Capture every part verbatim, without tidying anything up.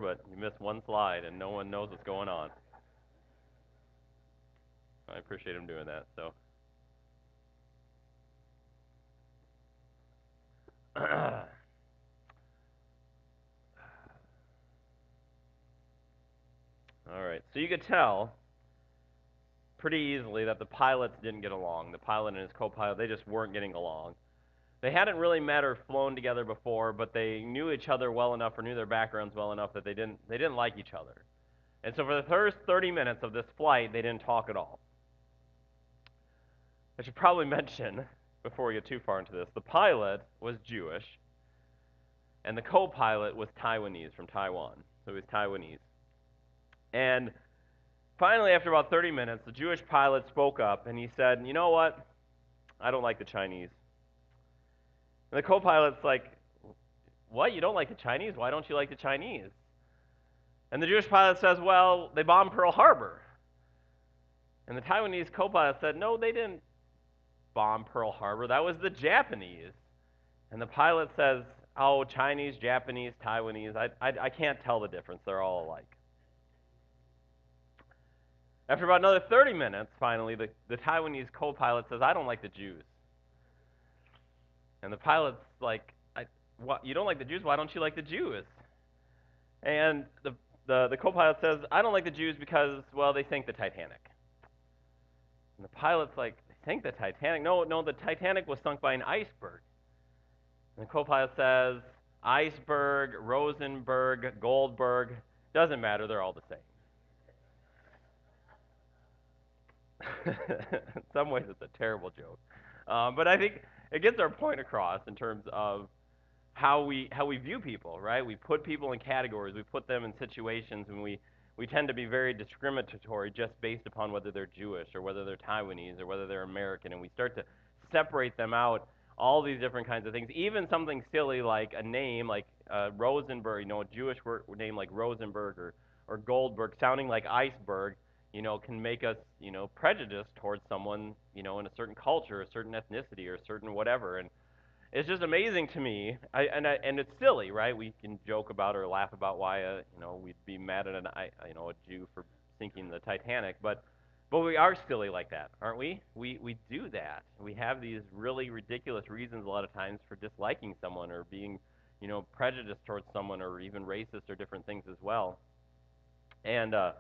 but you missed one slide and no one knows what's going on. I appreciate him doing that. So, all right. So you could tell pretty easily that the pilots didn't get along. The pilot and his co-pilot, they just weren't getting along. They hadn't really met or flown together before, but they knew each other well enough or knew their backgrounds well enough that they didn't they didn't like each other. And so for the first thirty minutes of this flight, they didn't talk at all. I should probably mention, before we get too far into this, the pilot was Jewish, and the co-pilot was Taiwanese from Taiwan. So he was Taiwanese. And finally, after about thirty minutes, the Jewish pilot spoke up, and he said, you know what? I don't like the Chinese. And the co-pilot's like, what? You don't like the Chinese? Why don't you like the Chinese? And the Jewish pilot says, well, they bombed Pearl Harbor. And the Taiwanese co-pilot said, no, they didn't bomb Pearl Harbor. That was the Japanese. And the pilot says, oh, Chinese, Japanese, Taiwanese, I, I, I can't tell the difference. They're all alike. After about another thirty minutes, finally, the, the Taiwanese co-pilot says, I don't like the Jews. And the pilot's like, I, what, you don't like the Jews? Why don't you like the Jews? And the, the, the co-pilot says, I don't like the Jews because, well, they sank the Titanic. And the pilot's like, they sank the Titanic? No, no, the Titanic was sunk by an iceberg. And the co-pilot says, iceberg, Rosenberg, Goldberg, doesn't matter, they're all the same. In some ways, it's a terrible joke. Um, but I think it gets our point across in terms of how we how we view people, right? We put people in categories, we put them in situations, and we we tend to be very discriminatory just based upon whether they're Jewish or whether they're Taiwanese or whether they're American, and we start to separate them out, all these different kinds of things. Even something silly like a name like uh, Rosenberg, you know, a Jewish word, name like Rosenberg or, or Goldberg, sounding like iceberg, you know, can make us, you know, prejudiced towards someone, you know, in a certain culture, a certain ethnicity, or a certain whatever. And it's just amazing to me, I, and I, and it's silly, right? We can joke about or laugh about why, uh, you know, we'd be mad at an, I, you know, a Jew for sinking the Titanic, but, but we are silly like that, aren't we? We we do that. We have these really ridiculous reasons a lot of times for disliking someone or being, you know, prejudiced towards someone or even racist or different things as well. And uh,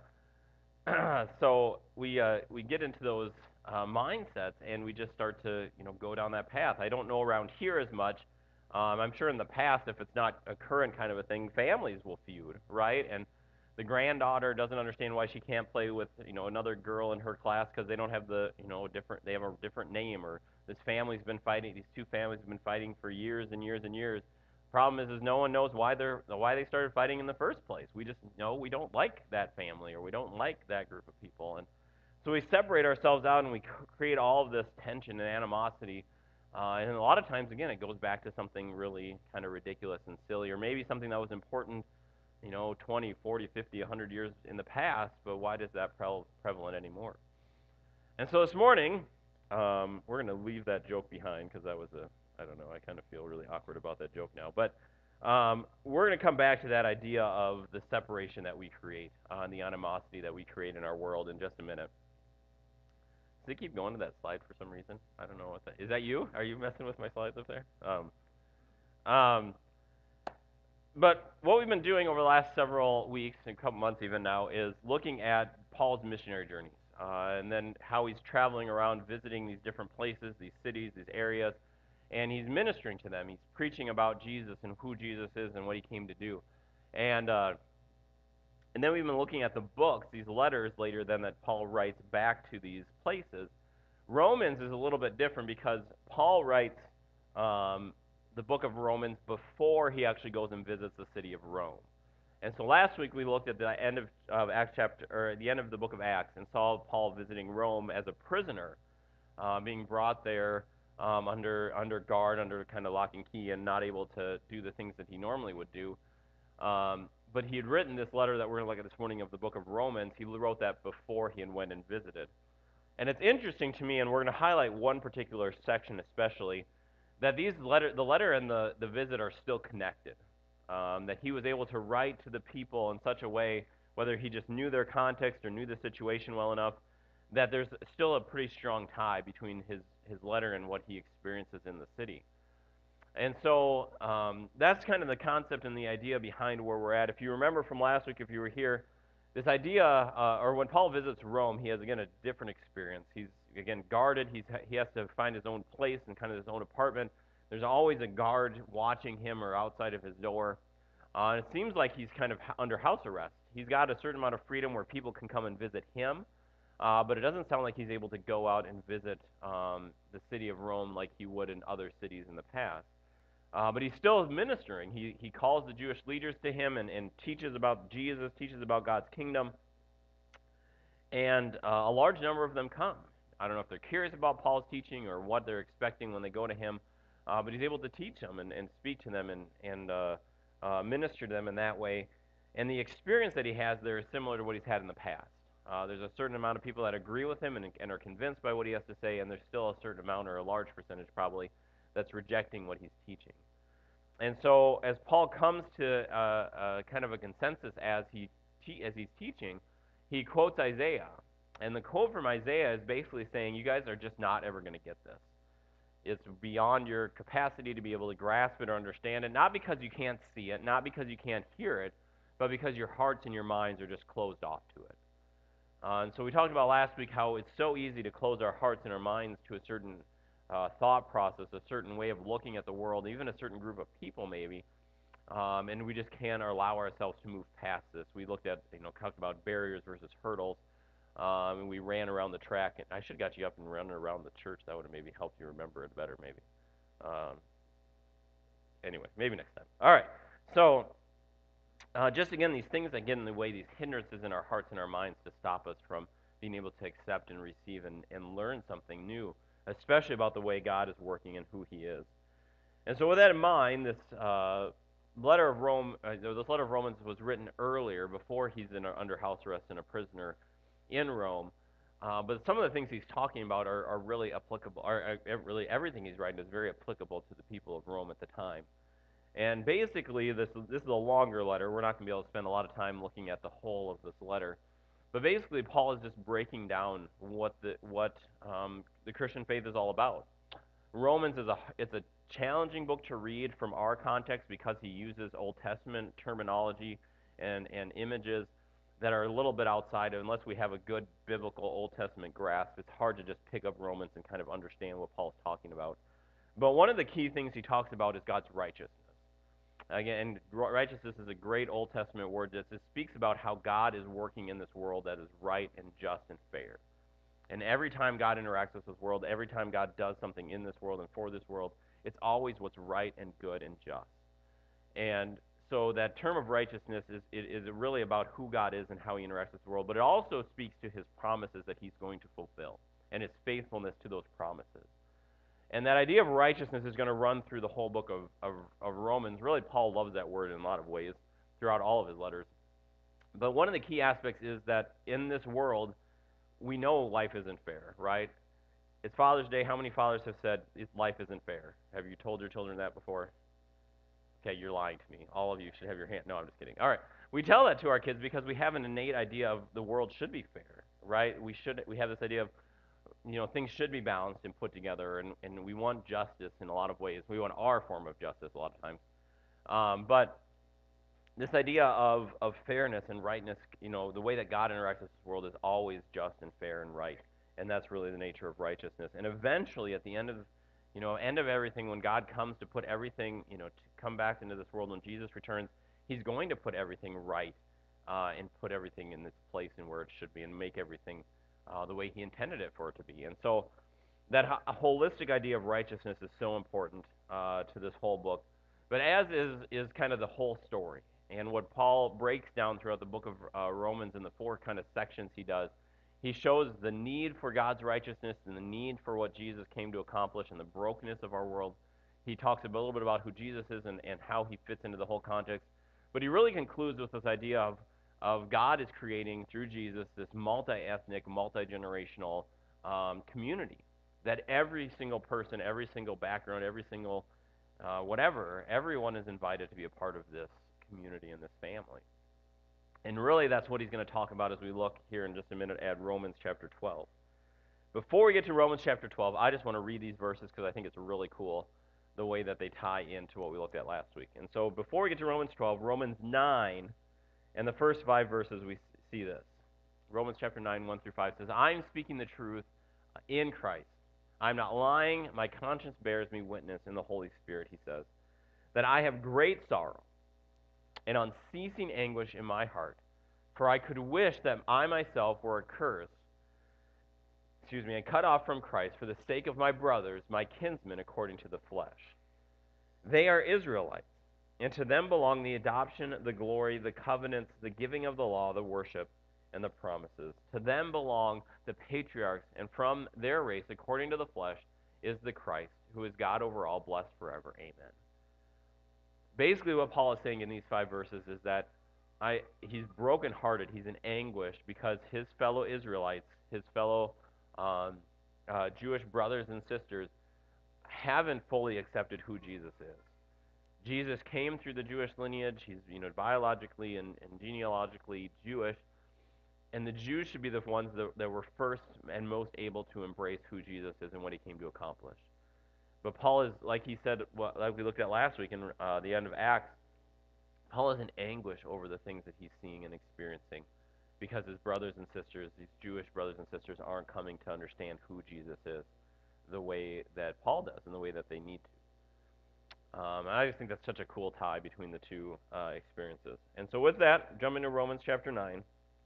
so we uh, we get into those uh, mindsets, and we just start to you know go down that path. I don't know around here as much. Um, I'm sure in the past, if it's not a current kind of a thing, families will feud, right? And the granddaughter doesn't understand why she can't play with you know another girl in her class because they don't have the you know different they have a different name, or this family's been fighting. These two families have been fighting for years and years and years. Problem is, is no one knows why they're why they started fighting in the first place. We just know we don't like that family or we don't like that group of people, and so we separate ourselves out and we create all of this tension and animosity. Uh, and a lot of times, again, it goes back to something really kind of ridiculous and silly, or maybe something that was important, you know, twenty, forty, fifty, one hundred years in the past. But why does that pre- prevalent anymore? And so this morning, um, we're going to leave that joke behind because that was a, I don't know, I kind of feel really awkward about that joke now. But um, we're going to come back to that idea of the separation that we create uh, and the animosity that we create in our world in just a minute. Does it keep going to that slide for some reason? I don't know what that is. That you? Are you messing with my slides up there? Um, um, but what we've been doing over the last several weeks and a couple months even now is looking at Paul's missionary journeys, uh, and then how he's traveling around visiting these different places, these cities, these areas, and he's ministering to them. He's preaching about Jesus and who Jesus is and what he came to do. And uh, and then we've been looking at the books, these letters later then that Paul writes back to these places. Romans is a little bit different because Paul writes um, the book of Romans before he actually goes and visits the city of Rome. And so last week we looked at the end of, of Acts chapter, or the end of the book of Acts, and saw Paul visiting Rome as a prisoner, uh, being brought there um, under under guard, under kind of lock and key, and not able to do the things that he normally would do. Um, but he had written this letter that we're going to look at this morning of the book of Romans. He wrote that before he went and visited. And it's interesting to me, and we're going to highlight one particular section especially, that these letter, the letter and the, the visit are still connected. Um, that he was able to write to the people in such a way, whether he just knew their context or knew the situation well enough, that there's still a pretty strong tie between his, his letter and what he experiences in the city. And so um, that's kind of the concept and the idea behind where we're at. If you remember from last week, if you were here, this idea, uh, or when Paul visits Rome, he has again a different experience. He's again guarded. He's he has to find his own place and kind of his own apartment. There's always a guard watching him or outside of his door. Uh, and it seems like he's kind of under house arrest. He's got a certain amount of freedom where people can come and visit him, uh, but it doesn't sound like he's able to go out and visit um, the city of Rome like he would in other cities in the past. Uh, but he still is ministering. He, he calls the Jewish leaders to him and, and teaches about Jesus, teaches about God's kingdom. And uh, a large number of them come. I don't know if they're curious about Paul's teaching or what they're expecting when they go to him, uh, but he's able to teach them and, and speak to them and, and uh, uh, minister to them in that way. And the experience that he has there is similar to what he's had in the past. Uh, there's a certain amount of people that agree with him and, and are convinced by what he has to say, and there's still a certain amount, or a large percentage probably, that's rejecting what he's teaching. And so, as Paul comes to uh, uh, kind of a consensus as he te- as he's teaching, he quotes Isaiah, and the quote from Isaiah is basically saying, "You guys are just not ever going to get this. It's beyond your capacity to be able to grasp it or understand it. Not because you can't see it, not because you can't hear it, but because your hearts and your minds are just closed off to it." Uh, and so we talked about last week how it's so easy to close our hearts and our minds to a certain uh, thought process, a certain way of looking at the world, even a certain group of people maybe, um, and we just can't allow ourselves to move past this. We looked at, you know, talked about barriers versus hurdles, um, and we ran around the track. And I should have got you up and running around the church. That would have maybe helped you remember it better, maybe. Um, anyway, maybe next time. All right. So uh, just again, these things that get in the way, these hindrances in our hearts and our minds to stop us from being able to accept and receive and, and learn something new, especially about the way God is working and who He is. And so, with that in mind, this uh, letter of Rome, uh, this letter of Romans was written earlier, before he's in a, under house arrest and a prisoner in Rome. Uh, but some of the things he's talking about are, are really applicable. Are, are really everything he's writing is very applicable to the people of Rome at the time. And basically, this this is a longer letter. We're not going to be able to spend a lot of time looking at the whole of this letter. But basically, Paul is just breaking down what the what um, the Christian faith is all about. Romans is a it's a challenging book to read from our context because he uses Old Testament terminology and, and images that are a little bit outside of, unless we have a good biblical Old Testament grasp, it's hard to just pick up Romans and kind of understand what Paul's talking about. But one of the key things he talks about is God's righteousness. Again, righteousness is a great Old Testament word that just speaks about how God is working in this world that is right and just and fair. And every time God interacts with this world, every time God does something in this world and for this world, it's always what's right and good and just. And so that term of righteousness is, is really about who God is and how he interacts with the world, but it also speaks to his promises that he's going to fulfill and his faithfulness to those promises. And that idea of righteousness is going to run through the whole book of, of, of Romans. Really, Paul loves that word in a lot of ways throughout all of his letters. But one of the key aspects is that in this world, we know life isn't fair, right? It's Father's Day. How many fathers have said life isn't fair? Have you told your children that before? Okay, you're lying to me. All of you should have your hand. No, I'm just kidding. All right. We tell that to our kids because we have an innate idea of the world should be fair, right? We should we have this idea of, you know, things should be balanced and put together, and, and we want justice in a lot of ways. We want our form of justice a lot of times. Um, but this idea of, of fairness and rightness, you know, the way that God interacts with this world is always just and fair and right. And that's really the nature of righteousness. And eventually, at the end of, you know, end of everything, when God comes to put everything, you know, to come back into this world, when Jesus returns, he's going to put everything right uh, and put everything in its place and where it should be and make everything uh, the way he intended it for it to be. And so that ho- holistic idea of righteousness is so important uh, to this whole book. But as is is kind of the whole story. And what Paul breaks down throughout the book of uh, Romans in the four kind of sections he does, he shows the need for God's righteousness and the need for what Jesus came to accomplish and the brokenness of our world. He talks a little bit about who Jesus is and, and how he fits into the whole context. But he really concludes with this idea of, of God is creating, through Jesus, this multi-ethnic, multi-generational um, community that every single person, every single background, every single uh, whatever, everyone is invited to be a part of this community in this family. And really, that's what he's going to talk about as we look here in just a minute at Romans chapter twelve. Before we get to Romans chapter twelve, I just want to read these verses because I think it's really cool the way that they tie into what we looked at last week. And so before we get to Romans twelve, Romans nine, and the first five verses, we see this. Romans chapter nine, one through five says, I am speaking the truth in Christ. I'm not lying. My conscience bears me witness in the Holy Spirit, he says, that I have great sorrow and unceasing anguish in my heart. For I could wish that I myself were accursed, excuse me, and cut off from Christ for the sake of my brothers, my kinsmen according to the flesh. They are Israelites, and to them belong the adoption, the glory, the covenants, the giving of the law, the worship, and the promises. To them belong the patriarchs, and from their race, according to the flesh, is the Christ, who is God over all, blessed forever. Amen. Basically, what Paul is saying in these five verses is that I, he's brokenhearted, he's in anguish because his fellow Israelites, his fellow um, uh, Jewish brothers and sisters, haven't fully accepted who Jesus is. Jesus came through the Jewish lineage. He's, you know, biologically and, and genealogically Jewish, and the Jews should be the ones that, that were first and most able to embrace who Jesus is and what he came to accomplish. But Paul is, like he said, what, like we looked at last week in uh, the end of Acts, Paul is in anguish over the things that he's seeing and experiencing because his brothers and sisters, these Jewish brothers and sisters, aren't coming to understand who Jesus is the way that Paul does and the way that they need to. Um, and I just think that's such a cool tie between the two uh, experiences. And so with that, jump into Romans chapter nine,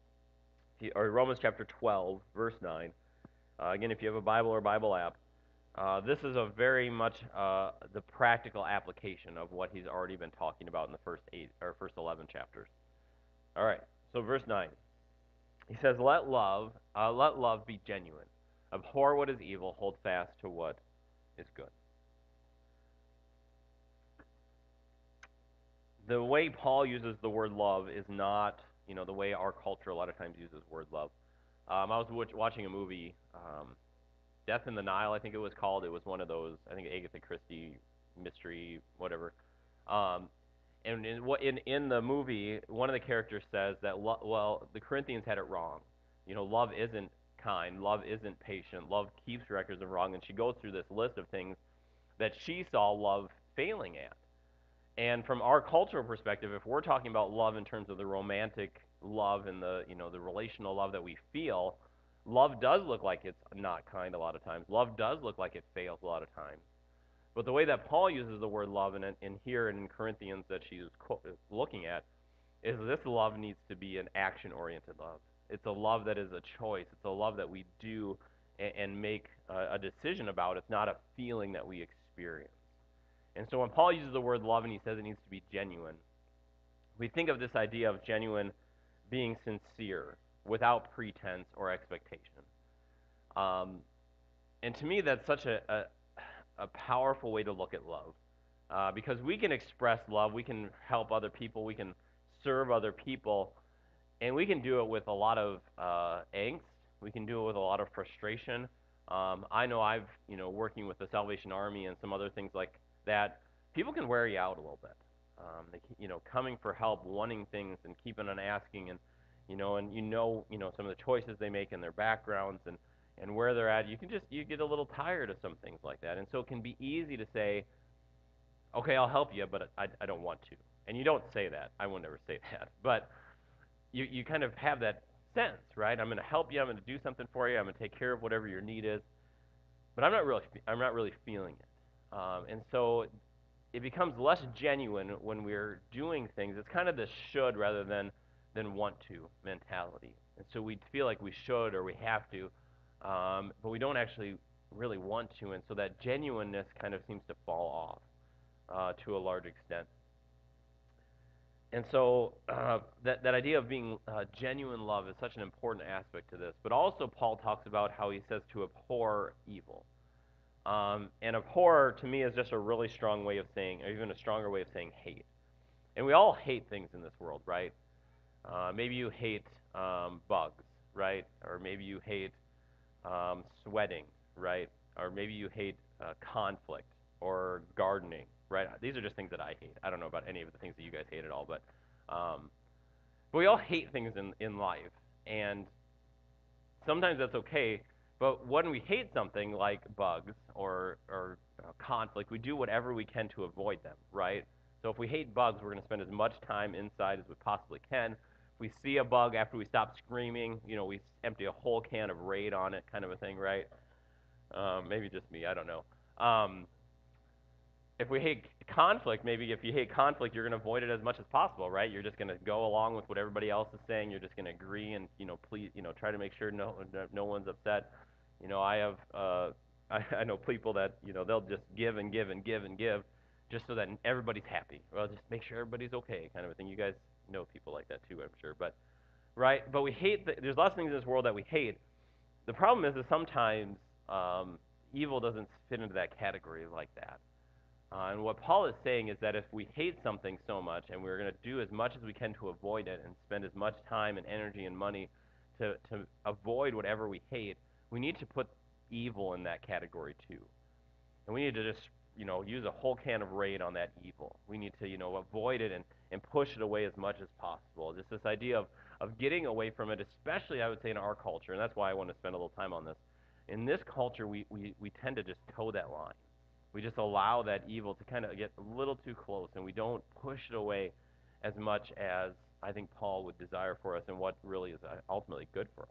or Romans chapter twelve, verse nine. Uh, again, if you have a Bible or Bible app, uh, this is a very much uh, the practical application of what he's already been talking about in the first eight or first eleven chapters. All right, so verse nine. He says, "Let love, uh, let love be genuine. Abhor what is evil. Hold fast to what is good." The way Paul uses the word love is not, you know, the way our culture a lot of times uses word love. Um, I was w- watching a movie, um, Death in the Nile, I think it was called. It was one of those, I think Agatha Christie mystery, whatever. Um, and in, what in in the movie, one of the characters says that lo- well, the Corinthians had it wrong. You know, love isn't kind, love isn't patient, love keeps records of wrong, and she goes through this list of things that she saw love failing at. And from our cultural perspective, if we're talking about love in terms of the romantic love and the, you know, the relational love that we feel, love does look like it's not kind a lot of times. Love does look like it fails a lot of times. But the way that Paul uses the word love in, in here and in Corinthians that she's looking at is this love needs to be an action-oriented love. It's a love that is a choice. It's a love that we do and, and make a, a decision about. It's not a feeling that we experience. And so when Paul uses the word love and he says it needs to be genuine, we think of this idea of genuine being sincere, without pretense or expectation. Um, and to me, that's such a, a, a powerful way to look at love. Uh, because we can express love, we can help other people, we can serve other people, and we can do it with a lot of uh, angst. We can do it with a lot of frustration. Um, I know I've, you know, working with the Salvation Army and some other things like that, people can wear you out a little bit. Um, they, you know, coming for help, wanting things, and keeping on asking, and you know, and you know, you know, some of the choices they make and their backgrounds and and where they're at. You can just you get a little tired of some things like that, and so it can be easy to say, okay, I'll help you, but I, I don't want to. And you don't say that. I will never say that. But you, you kind of have that sense, right? I'm going to help you. I'm going to do something for you. I'm going to take care of whatever your need is. But I'm not really, I'm not really feeling it. Um, and so it becomes less genuine when we're doing things. It's kind of this should rather than than want to mentality. And so we feel like we should or we have to, um, but we don't actually really want to. And so that genuineness kind of seems to fall off uh, to a large extent. And so uh, that, that idea of being uh, genuine love is such an important aspect to this. But also Paul talks about how he says to abhor evil. Um, and abhor, to me, is just a really strong way of saying, or even a stronger way of saying hate. And we all hate things in this world, right? Uh, maybe you hate um, bugs, right? Or maybe you hate um, sweating, right? Or maybe you hate uh, conflict or gardening, right? These are just things that I hate. I don't know about any of the things that you guys hate at all, but Um, but we all hate things in in life, and sometimes that's okay. But when we hate something like bugs or or uh, conflict, we do whatever we can to avoid them, right? So if we hate bugs, we're going to spend as much time inside as we possibly can. If we see a bug after we stop screaming, you know, we empty a whole can of Raid on it, kind of a thing, right? Um, maybe just me, I don't know. Um, if we hate conflict, maybe if you hate conflict, you're going to avoid it as much as possible, right? You're just going to go along with what everybody else is saying. You're just going to agree and, you know, please, you know, try to make sure no no no one's upset. You know, I have uh I, I know people that, you know, they'll just give and give and give and give just so that everybody's happy. Well, just make sure everybody's okay, kind of a thing. You guys know people like that too, I'm sure. But right, but we hate the, there's lots of things in this world that we hate. The problem is that sometimes um evil doesn't fit into that category like that. Uh, and what Paul is saying is that if we hate something so much and we're going to do as much as we can to avoid it and spend as much time and energy and money to, to avoid whatever we hate, we need to put evil in that category too. And we need to just, you know, use a whole can of Raid on that evil. We need to, you know, avoid it and, and push it away as much as possible. Just this idea of, of getting away from it, especially, I would say, in our culture, and that's why I want to spend a little time on this. In this culture, we, we, we tend to just toe that line. We just allow that evil to kind of get a little too close, and we don't push it away as much as I think Paul would desire for us and what really is ultimately good for us.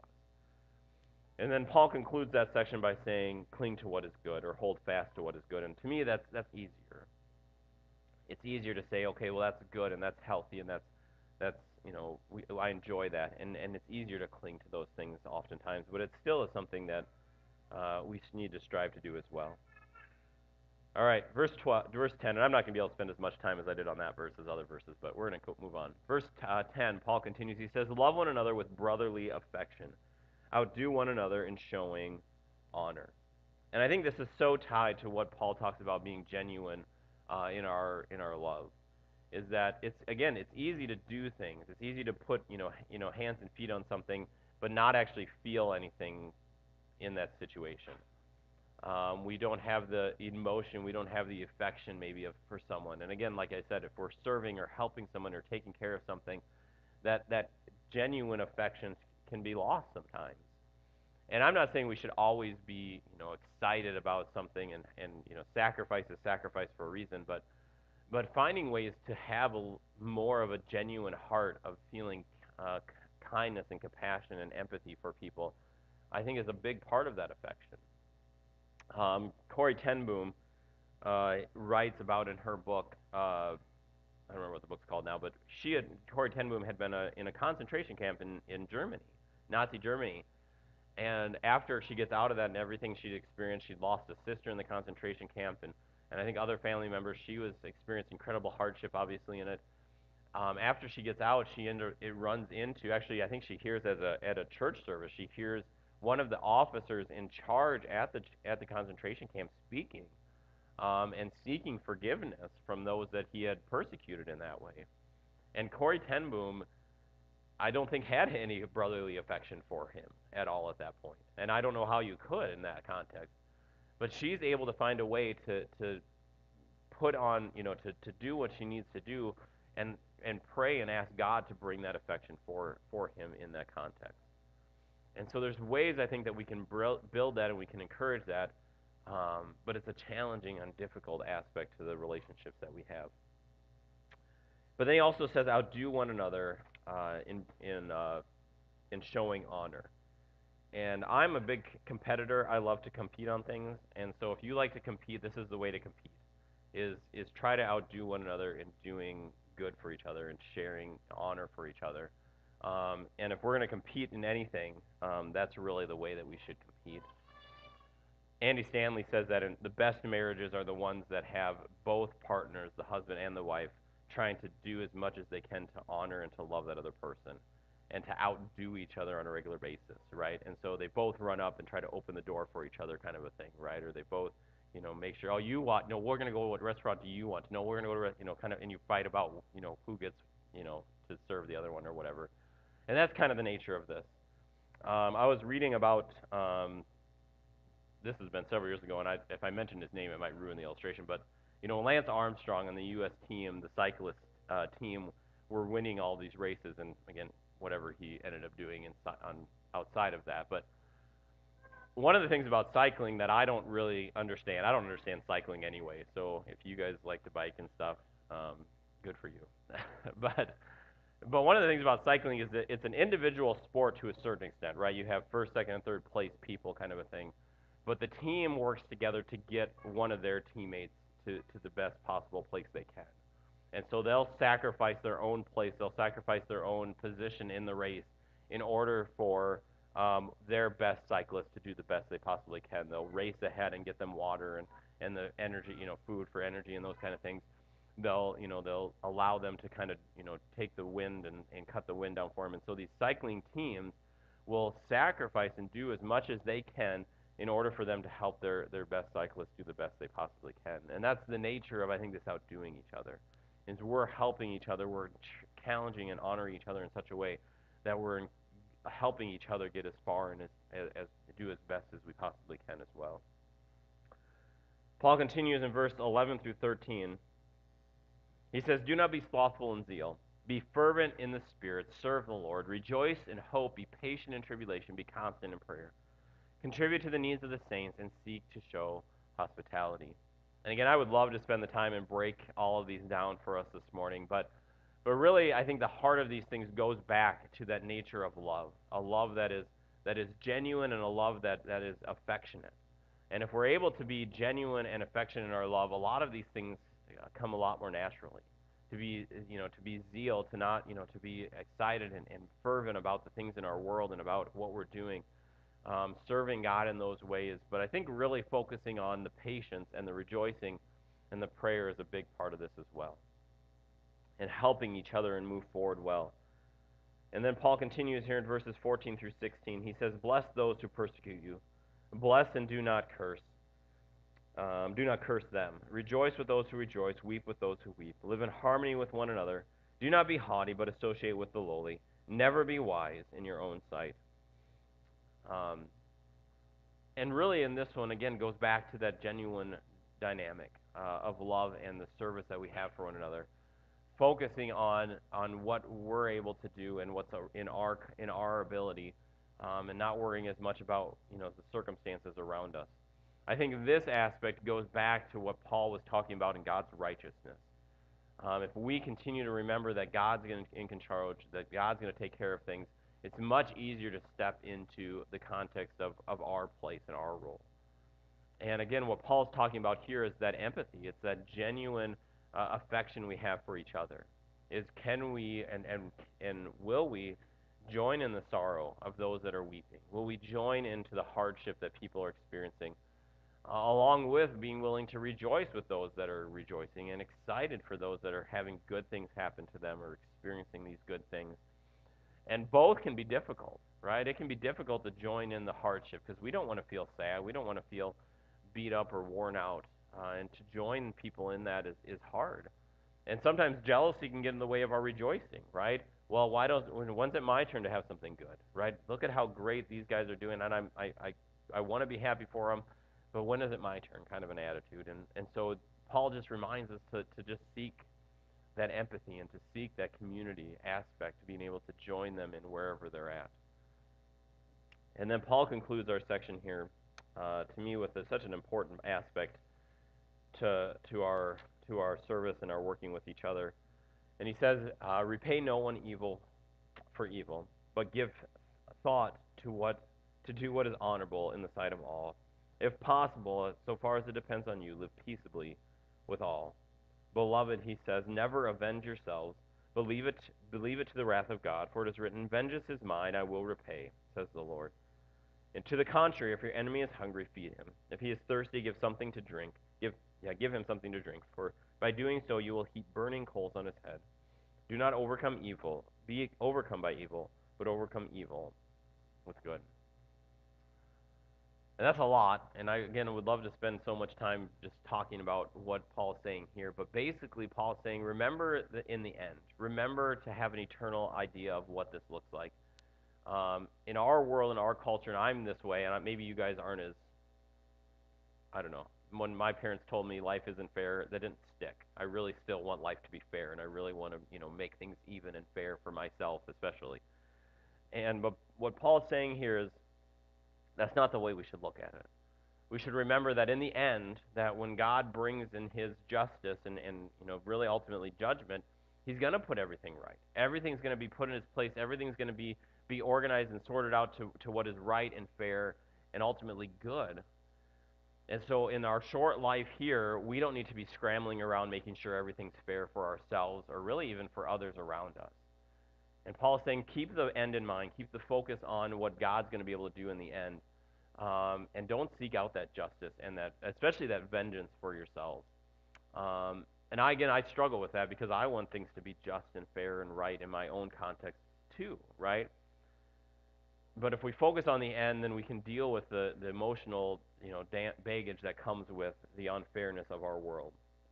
And then Paul concludes that section by saying, cling to what is good or hold fast to what is good. And to me, that's, that's easier. It's easier to say, okay, well, that's good and that's healthy and that's, that's you know, we, I enjoy that. And, and it's easier to cling to those things oftentimes, but it still is something that uh, we need to strive to do as well. All right, verse twelve, verse ten, and I'm not going to be able to spend as much time as I did on that verse as other verses, but we're going to move on. Verse uh, ten, Paul continues. He says, "Love one another with brotherly affection. Outdo one another in showing honor." And I think this is so tied to what Paul talks about being genuine uh, in our in our love. Is that it's again, it's easy to do things. It's easy to put you know you know hands and feet on something, but not actually feel anything in that situation. Um, we don't have the emotion, we don't have the affection maybe of, for someone. And again, like I said, if we're serving or helping someone or taking care of something, that that genuine affection can be lost sometimes. And I'm not saying we should always be, you know, excited about something and, and you know, sacrifice is sacrifice for a reason, but but finding ways to have a, more of a genuine heart of feeling uh, kindness and compassion and empathy for people, I think is a big part of that affection. Um, Corey Ten Boom uh, writes about in her book. Uh, I don't remember what the book's called now, but she had Corey Ten Boom had been a, in a concentration camp in in Germany, Nazi Germany, and after she gets out of that and everything she'd experienced, she'd lost a sister in the concentration camp, and and I think other family members. She was experiencing incredible hardship, obviously, in it. Um, after she gets out, she ender, it runs into actually I think she hears as a at a church service. She hears one of the officers in charge at the at the concentration camp speaking um, and seeking forgiveness from those that he had persecuted in that way. And Corey Ten Boom, I don't think had any brotherly affection for him at all at that point. And I don't know how you could in that context. But she's able to find a way to to put on, you know, to, to do what she needs to do and and pray and ask God to bring that affection for for him in that context. And so there's ways I think that we can build that and we can encourage that, um, but it's a challenging and difficult aspect to the relationships that we have. But then he also says, outdo one another uh, in in uh, in showing honor. And I'm a big competitor. I love to compete on things. And so if you like to compete, this is the way to compete. Is is try to outdo one another in doing good for each other and sharing honor for each other. Um, and if we're going to compete in anything, um, that's really the way that we should compete. Andy Stanley says that in, the best marriages are the ones that have both partners, the husband and the wife, trying to do as much as they can to honor and to love that other person and to outdo each other on a regular basis, right? And so they both run up and try to open the door for each other kind of a thing, right? Or they both, you know, make sure, oh, you want, no, we're going to go, what restaurant do you want? No, we're going to go to, re-, you know, kind of, and you fight about, you know, who gets, you know, to serve the other one or whatever. And that's kind of the nature of this. Um, I was reading about um, this has been several years ago, and I, if I mention his name, it might ruin the illustration. But you know, Lance Armstrong on the U S team, the cyclist uh, team, were winning all these races, and again, whatever he ended up doing inside on outside of that. But one of the things about cycling that I don't really understand, I don't understand cycling anyway. So if you guys like to bike and stuff, um, good for you. but but one of the things about cycling is that it's an individual sport to a certain extent, right? You have first, second, and third place people, kind of a thing. But the team works together to get one of their teammates to, to the best possible place they can. And so they'll sacrifice their own place, they'll sacrifice their own position in the race in order for um, their best cyclists to do the best they possibly can. They'll race ahead and get them water and, and the energy, you know, food for energy and those kind of things. They'll, you know, they'll allow them to kind of, you know, take the wind and, and cut the wind down for them. And so these cycling teams will sacrifice and do as much as they can in order for them to help their, their best cyclists do the best they possibly can. And that's the nature of, I think, this outdoing each other is we're helping each other, we're ch- challenging and honoring each other in such a way that we're in, helping each other get as far and as, as, as do as best as we possibly can as well. Paul continues in verse eleven through thirteen. He says, "Do not be slothful in zeal. Be fervent in the Spirit. Serve the Lord. Rejoice in hope. Be patient in tribulation. Be constant in prayer. Contribute to the needs of the saints and seek to show hospitality." And again, I would love to spend the time and break all of these down for us this morning, but but really, I think the heart of these things goes back to that nature of love, a love that is that is genuine and a love that, that is affectionate. And if we're able to be genuine and affectionate in our love, a lot of these things uh, come a lot more naturally. To be, you know, to be zeal, to not, you know, to be excited and, and fervent about the things in our world and about what we're doing, um, serving God in those ways. But I think really focusing on the patience and the rejoicing and the prayer is a big part of this as well, and helping each other and move forward well. And then Paul continues here in verses fourteen through sixteen. He says, "Bless those who persecute you. Bless and do not curse. Um, do not curse them. Rejoice with those who rejoice. Weep with those who weep. Live in harmony with one another. Do not be haughty, but associate with the lowly. Never be wise in your own sight." Um, and really, in this one, again, goes back to that genuine dynamic uh, of love and the service that we have for one another, focusing on on what we're able to do and what's in our in our ability, um, and not worrying as much about, you know, the circumstances around us. I think this aspect goes back to what Paul was talking about in God's righteousness. Um, if we continue to remember that God's in, in control, that God's going to take care of things, it's much easier to step into the context of, of our place and our role. And again, what Paul's talking about here is that empathy. It's that genuine uh, affection we have for each other. Is can we and, and and will we join in the sorrow of those that are weeping? Will we join into the hardship that people are experiencing, uh, along with being willing to rejoice with those that are rejoicing and excited for those that are having good things happen to them or experiencing these good things? And both can be difficult, right? It can be difficult to join in the hardship because we don't want to feel sad. We don't want to feel beat up or worn out. Uh, and to join people in that is, is hard. And sometimes jealousy can get in the way of our rejoicing, right? Well, why don't, when, when's it my turn to have something good, right? Look at how great these guys are doing, and I'm, I, I, I want to be happy for them, but when is it my turn, kind of an attitude. And, and so Paul just reminds us to, to just seek that empathy and to seek that community aspect, to being able to join them in wherever they're at. And then Paul concludes our section here, uh, to me, with a, such an important aspect to to our to our service and our working with each other. And he says, uh, "Repay no one evil for evil, but give thought to what to do what is honorable in the sight of all. If possible, so far as it depends on you, live peaceably with all. Beloved," he says, "never avenge yourselves, but leave it, believe it to the wrath of God, for it is written, 'Vengeance is mine, I will repay,' says the Lord. And to the contrary, if your enemy is hungry, feed him. If he is thirsty, give something to drink. Give, yeah, give him something to drink, for by doing so you will heap burning coals on his head. Do not overcome evil, be overcome by evil, but overcome evil with good." And that's a lot, and I, again, would love to spend so much time just talking about what Paul's saying here. But basically, Paul's saying, remember the, in the end, remember to have an eternal idea of what this looks like. Um, in our world, in our culture, and I'm this way, and maybe you guys aren't as, I don't know, when my parents told me life isn't fair, that didn't stick. I really still want life to be fair, and I really want to, you know, make things even and fair for myself, especially. And but what Paul's saying here is that's not the way we should look at it. We should remember that in the end, that when God brings in his justice and, and you know, really ultimately judgment, he's going to put everything right. Everything's going to be put in its place. Everything's going to be, be organized and sorted out to, to what is right and fair and ultimately good. And so in our short life here, we don't need to be scrambling around making sure everything's fair for ourselves or really even for others around us. And Paul's saying keep the end in mind, keep the focus on what God's going to be able to do in the end. Um, and don't seek out that justice and that, especially that vengeance for yourselves. Um, and I, again, I struggle with that because I want things to be just and fair and right in my own context too, right? But if we focus on the end, then we can deal with the, the emotional, you know, da- baggage that comes with the unfairness of our world.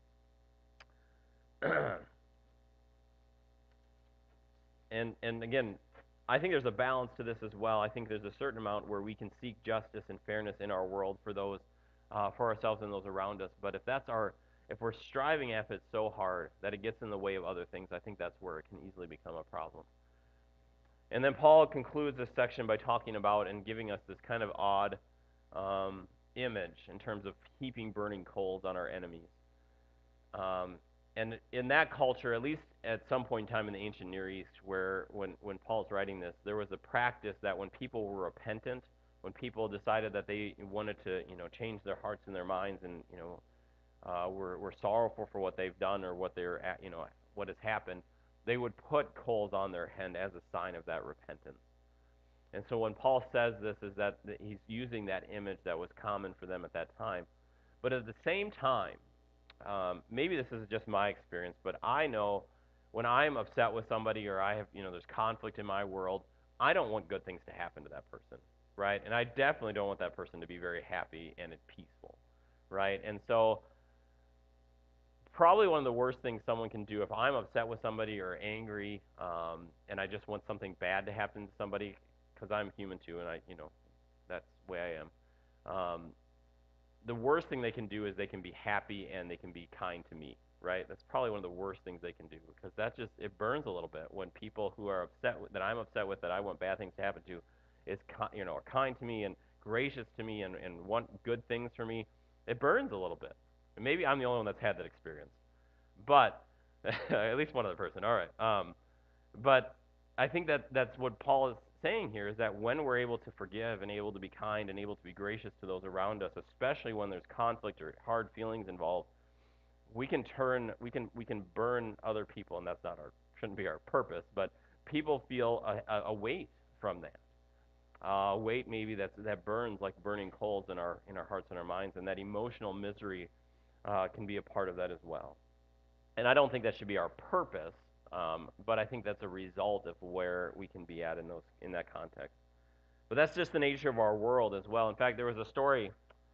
and and again, I think there's a balance to this as well. I think there's a certain amount where we can seek justice and fairness in our world for those, uh, for ourselves and those around us. But if that's our, if we're striving after it so hard that it gets in the way of other things, I think that's where it can easily become a problem. And then Paul concludes this section by talking about and giving us this kind of odd um, image in terms of heaping burning coals on our enemies. Um, and in that culture, at least at some point in time in the ancient Near East, where when, when Paul's writing this, there was a practice that when people were repentant, when people decided that they wanted to, you know, change their hearts and their minds, and you know, uh, were were sorrowful for what they've done or what they're, at, you know, what has happened, they would put coals on their head as a sign of that repentance. And so when Paul says this, is that he's using that image that was common for them at that time. But at the same time, um, maybe this is just my experience, but I know when I'm upset with somebody or I have, you know, there's conflict in my world, I don't want good things to happen to that person, right? And I definitely don't want that person to be very happy and peaceful, right? And so probably one of the worst things someone can do if I'm upset with somebody or angry, um, and I just want something bad to happen to somebody, because I'm human too, and I, you know, that's the way I am. Um, the worst thing they can do is they can be happy and they can be kind to me, right? That's probably one of the worst things they can do, because that just, it burns a little bit when people who are upset with, that I'm upset with, that I want bad things to happen to, is ki- you know, are kind to me and gracious to me and, and want good things for me. It burns a little bit. And maybe I'm the only one that's had that experience, but at least one other person. All right. Um, but I think that that's what Paul is saying here, is that when we're able to forgive and able to be kind and able to be gracious to those around us, especially when there's conflict or hard feelings involved, we can turn, we can we can burn other people, and that's not our, shouldn't be our purpose, but people feel a, a weight from that. Uh, weight maybe that's, that burns like burning coals in our in our hearts and our minds, and that emotional misery uh, can be a part of that as well. And I don't think that should be our purpose, um, but I think that's a result of where we can be at in those in that context. But that's just the nature of our world as well. In fact, there was a story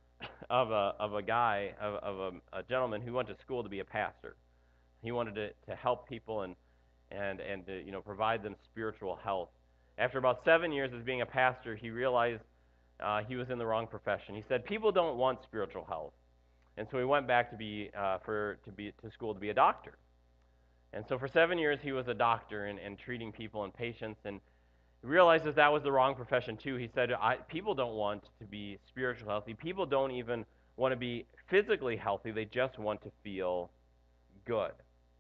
of a of a guy of, of a, a gentleman who went to school to be a pastor. He wanted to, to help people and and and to, you know, provide them spiritual health. After about seven years as being a pastor, he realized uh, he was in the wrong profession. He said people don't want spiritual health, and so he went back to be uh, for to be to school to be a doctor. And so for seven years he was a doctor and, and treating people and patients, and he realizes that was the wrong profession too. He said, I, people don't want to be spiritually healthy. People don't even want to be physically healthy. They just want to feel good.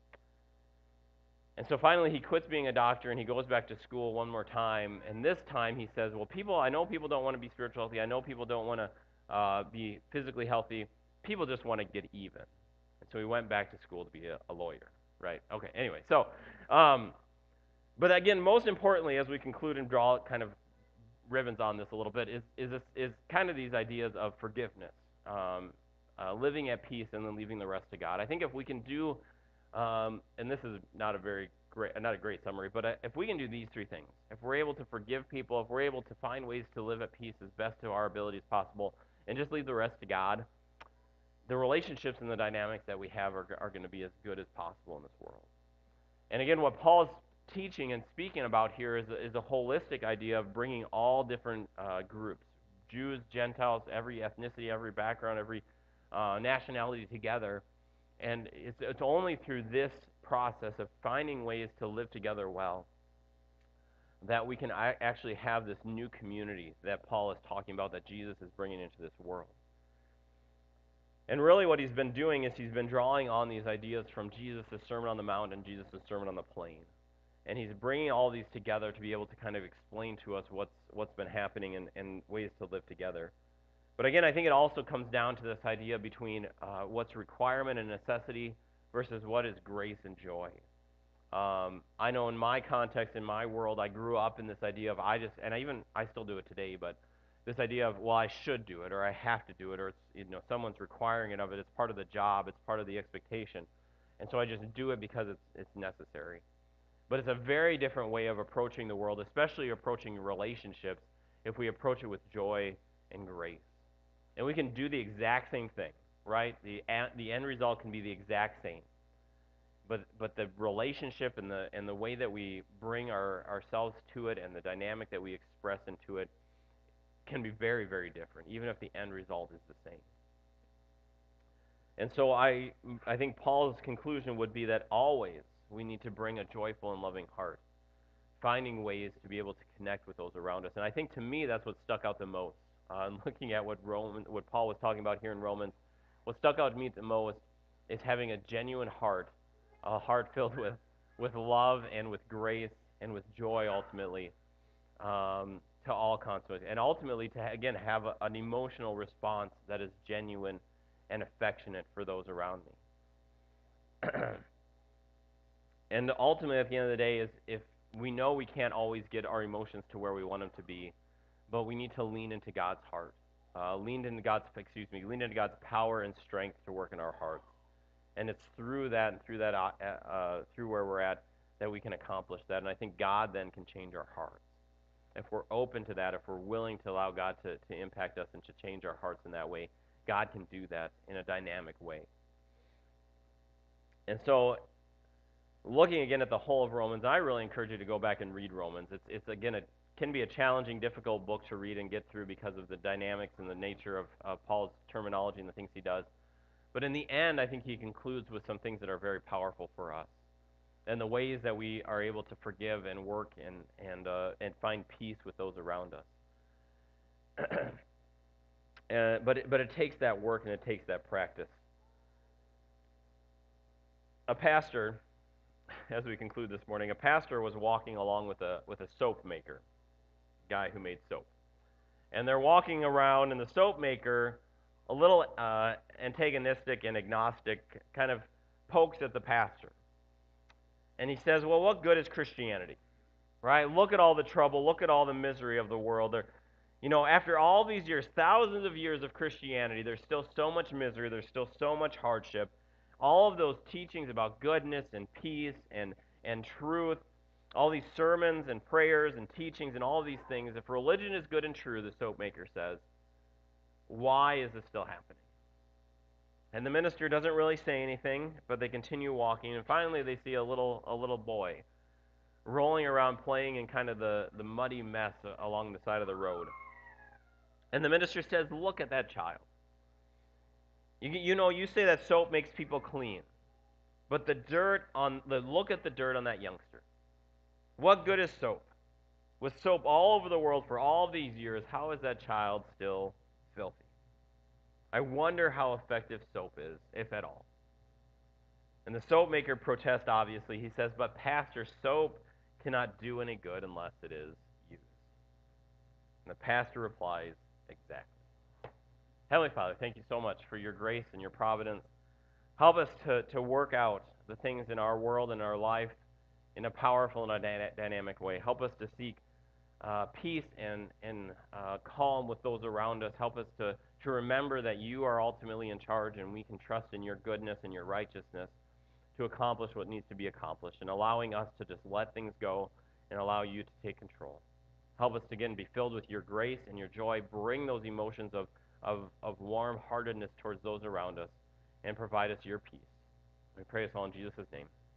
And so finally he quits being a doctor and he goes back to school one more time. And this time he says, well, people, I know people don't want to be spiritually healthy. I know people don't want to uh, be physically healthy. People just want to get even. And so he went back to school to be a, a lawyer, right? Okay, anyway, so, um, but again, most importantly, as we conclude and draw kind of ribbons on this a little bit, is is this, is kind of these ideas of forgiveness, um, uh, living at peace, and then leaving the rest to God. I think if we can do, um, and this is not a very great, not a great summary, but uh, if we can do these three things, if we're able to forgive people, if we're able to find ways to live at peace as best to our abilities possible, and just leave the rest to God, the relationships and the dynamics that we have are, are going to be as good as possible in this world. And again, what Paul is teaching and speaking about here is a, is a holistic idea of bringing all different uh, groups, Jews, Gentiles, every ethnicity, every background, every uh, nationality together. And it's, it's only through this process of finding ways to live together well that we can actually have this new community that Paul is talking about, that Jesus is bringing into this world. And really what he's been doing is he's been drawing on these ideas from Jesus' Sermon on the Mount and Jesus' Sermon on the Plain. And he's bringing all these together to be able to kind of explain to us what's what's been happening and, and ways to live together. But again, I think it also comes down to this idea between uh, what's requirement and necessity versus what is grace and joy. Um, I know in my context, in my world, I grew up in this idea of I just, and I even, I still do it today, but this idea of, well, I should do it, or I have to do it, or it's, you know, someone's requiring it of it. It's part of the job. It's part of the expectation. And so I just do it because it's, it's necessary. But it's a very different way of approaching the world, especially approaching relationships, if we approach it with joy and grace. And we can do the exact same thing, right? The, the end result can be the exact same. But but the relationship and the and the way that we bring our ourselves to it and the dynamic that we express into it can be very, very different, even if the end result is the same. And so I I think Paul's conclusion would be that always we need to bring a joyful and loving heart, finding ways to be able to connect with those around us. And I think to me that's what stuck out the most. Uh, looking at what Roman, what Paul was talking about here in Romans, what stuck out to me the most is having a genuine heart, a heart filled with, with love and with grace and with joy ultimately, um, to all consequences. And ultimately to, again, have a, an emotional response that is genuine and affectionate for those around me. And ultimately, at the end of the day, is if we know we can't always get our emotions to where we want them to be, but we need to lean into God's heart, uh, lean into God's, excuse me, lean into God's power and strength to work in our hearts. And it's through that and through that, uh, uh, through where we're at, that we can accomplish that. And I think God then can change our hearts. If we're open to that, if we're willing to allow God to, to impact us and to change our hearts in that way, God can do that in a dynamic way. And so, looking again at the whole of Romans, I really encourage you to go back and read Romans. It's, it's again, it can be a challenging, difficult book to read and get through because of the dynamics and the nature of uh, Paul's terminology and the things he does. But in the end, I think he concludes with some things that are very powerful for us, and the ways that we are able to forgive and work and and uh, and find peace with those around us. uh, but it, but it takes that work and it takes that practice. A pastor, as we conclude this morning, a pastor was walking along with a with a soap maker, guy who made soap, and they're walking around, and the soap maker, a little uh, antagonistic and agnostic, kind of pokes at the pastor, and he says, "Well, what good is Christianity? Right? Look at all the trouble, look at all the misery of the world. There, you know, after all these years, thousands of years of Christianity, there's still so much misery, there's still so much hardship. All of those teachings about goodness and peace and and truth, all these sermons and prayers and teachings and all of these things, if religion is good and true, the soap maker says, why is this still happening?" And the minister doesn't really say anything, but they continue walking, and finally they see a little a little boy rolling around playing in kind of the, the muddy mess along the side of the road. And the minister says, "Look at that child. You, you know, you say that soap makes people clean, but the dirt on the look at the dirt on that youngster. What good is soap? With soap all over the world for all these years, how is that child still filthy? I wonder how effective soap is, if at all." And the soap maker protests, obviously. He says, "But pastor, soap cannot do any good unless it is used." And the pastor replies, "Exactly." Heavenly Father, thank you so much for your grace and your providence. Help us to, to work out the things in our world and our life in a powerful and a dyna- dynamic way. Help us to seek uh, peace and, and uh, calm with those around us. Help us to, to remember that you are ultimately in charge, and we can trust in your goodness and your righteousness to accomplish what needs to be accomplished, and allowing us to just let things go and allow you to take control. Help us to, again, be filled with your grace and your joy. Bring those emotions of, of, of warm-heartedness towards those around us, and provide us your peace. We pray this all in Jesus' name.